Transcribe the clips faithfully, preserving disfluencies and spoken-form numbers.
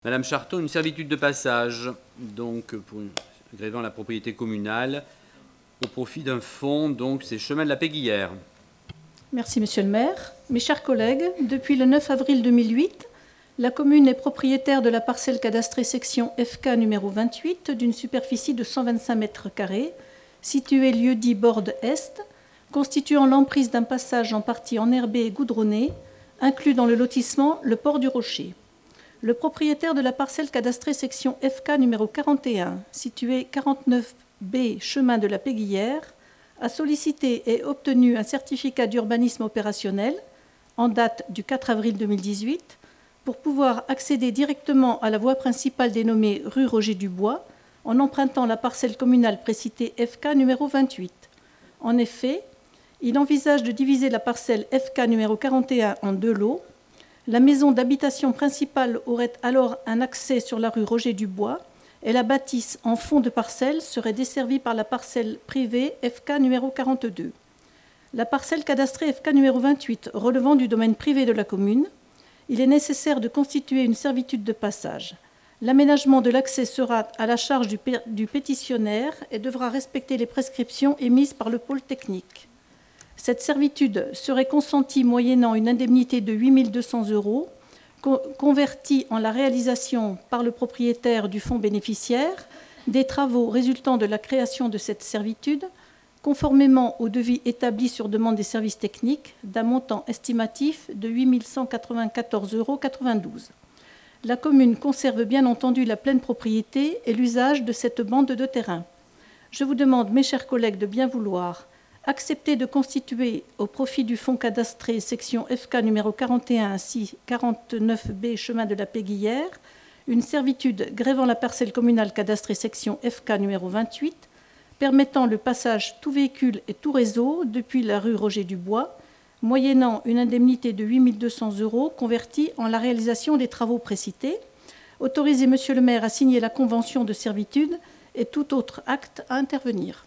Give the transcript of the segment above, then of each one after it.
Madame Charton, une servitude de passage, donc pour grévant la propriété communale, au profit d'un fonds, donc c'est Chemin de la Péguillière. Merci, Monsieur le maire. Mes chers collègues, depuis le neuf avril deux mille huit, la commune est propriétaire de la parcelle cadastrée section F K numéro vingt-huit d'une superficie de cent vingt-cinq mètres carrés, située lieu-dit Borde Est, constituant l'emprise d'un passage en partie enherbé et goudronné, inclus dans le lotissement le Port du Rocher. Le propriétaire de la parcelle cadastrée section F K numéro quarante et un, située quarante-neuf B chemin de la Péguillière, a sollicité et obtenu un certificat d'urbanisme opérationnel en date du quatre avril deux mille dix-huit pour pouvoir accéder directement à la voie principale dénommée rue Roger Dubois en empruntant la parcelle communale précitée F K numéro vingt-huit. En effet, il envisage de diviser la parcelle F K numéro quarante et un en deux lots. La maison d'habitation principale aurait alors un accès sur la rue Roger Dubois et la bâtisse en fond de parcelle serait desservie par la parcelle privée F K numéro quarante-deux. La parcelle cadastrée F K numéro vingt-huit relevant du domaine privé de la commune, il est nécessaire de constituer une servitude de passage. L'aménagement de l'accès sera à la charge du, pé- du pétitionnaire et devra respecter les prescriptions émises par le pôle technique. Cette servitude serait consentie moyennant une indemnité de huit mille deux cents euros, co- convertie en la réalisation par le propriétaire du fonds bénéficiaire des travaux résultant de la création de cette servitude, conformément au devis établi sur demande des services techniques d'un montant estimatif de huit mille cent quatre-vingt-quatorze euros quatre-vingt-douze. La commune conserve bien entendu la pleine propriété et l'usage de cette bande de terrain. Je vous demande, mes chers collègues, de bien vouloir accepter de constituer au profit du fonds cadastré section F K numéro quarante et un ainsi quarante-neuf B chemin de la Péguillière une servitude grevant la parcelle communale cadastrée section F K numéro vingt-huit permettant le passage tout véhicule et tout réseau depuis la rue Roger Dubois moyennant une indemnité de huit mille deux cents euros convertie en la réalisation des travaux précités. Autorisez Monsieur le maire à signer la convention de servitude et tout autre acte à intervenir.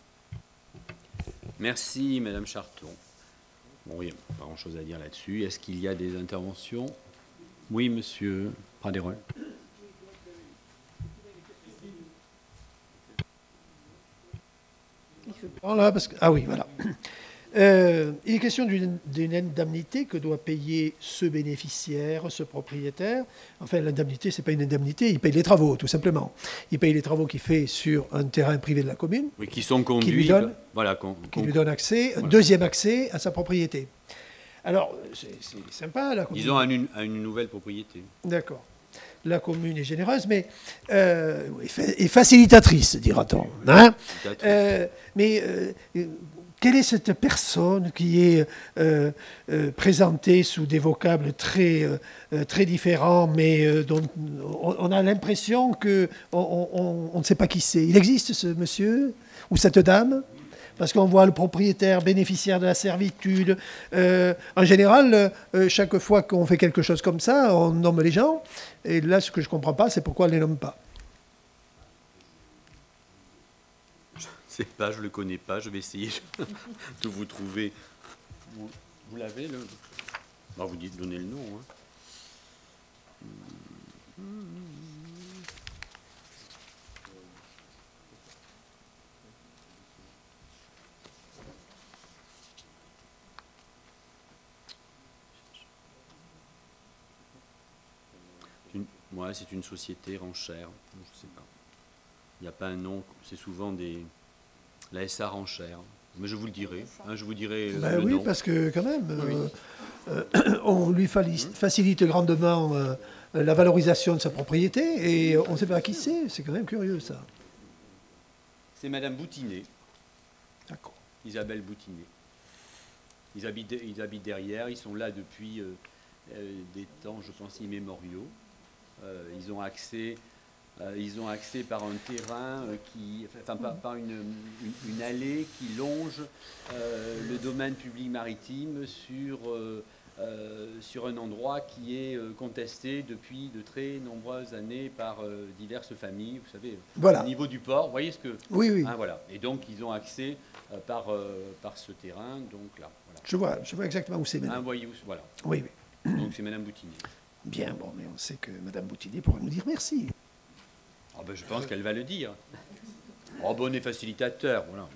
Merci, Madame Charton. Bon, il n'y a pas grand-chose à dire là-dessus. Est-ce qu'il y a des interventions? Oui, Monsieur Pradérol. Là, parce que, ah oui, voilà. Euh, il est question d'une, d'une indemnité que doit payer ce bénéficiaire, ce propriétaire. Enfin, l'indemnité, ce n'est pas une indemnité, il paye les travaux, tout simplement. Il paye les travaux qu'il fait sur un terrain privé de la commune. Oui, qui sont conduits. Qui lui donne, voilà, con, qui con, lui donne accès, voilà. un deuxième accès à sa propriété. Alors, c'est, c'est sympa, la commune. Disons à une, à une nouvelle propriété. D'accord. La commune est généreuse, mais euh, et facilitatrice, dira-t-on. Hein euh, mais euh, quelle est cette personne qui est euh, euh, présentée sous des vocables très, euh, très différents, mais euh, dont on, on a l'impression qu'on on, on ne sait pas qui c'est? Il existe ce monsieur ou cette dame? Parce qu'on voit le propriétaire bénéficiaire de la servitude. Euh, en général, euh, chaque fois qu'on fait quelque chose comme ça, on nomme les gens. Et là, ce que je ne comprends pas, c'est pourquoi on ne les nomme pas. Je ne sais pas, je ne le connais pas. Je vais essayer de vous trouver. Vous, vous l'avez, le... Bon, vous dites, donnez le nom. Hein. Ouais, c'est une société renchère, je ne sais pas. Il n'y a pas un nom, c'est souvent des la S A renchère. Mais je vous le dirai, hein, je vous dirai ben le oui, nom. Parce que quand même, oui. euh, euh, on lui facilite grandement euh, la valorisation de sa propriété et on ne sait pas qui c'est. C'est quand même curieux, ça. C'est Madame Boutinet. D'accord. Isabelle Boutinet. Ils habitent, ils habitent derrière, ils sont là depuis euh, euh, des temps, je pense, immémoriaux. Euh, ils ont accès, euh, ils ont accès par un terrain euh, qui, enfin par, par une, une, une allée qui longe euh, le domaine public maritime sur euh, euh, sur un endroit qui est euh, contesté depuis de très nombreuses années par euh, diverses familles. Vous savez, voilà. Au niveau du port, vous voyez ce que. Oui, oui. Hein, voilà. Et donc ils ont accès euh, par euh, par ce terrain. Donc là. Voilà. Je vois, je vois exactement où c'est. Un voyou, voilà. Oui, oui. Donc c'est Madame Boutinet. Bien, bon, mais on sait que Mme Boutillier pourra nous dire merci. Oh ben, je pense qu'elle va le dire. Oh, bon, on est facilitateur, voilà.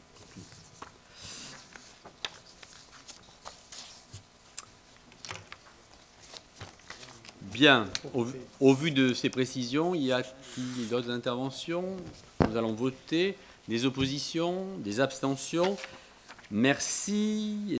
Bien, au, au vu de ces précisions, y a-t-il d'autres interventions? Nous allons voter. Des oppositions, des abstentions. Merci.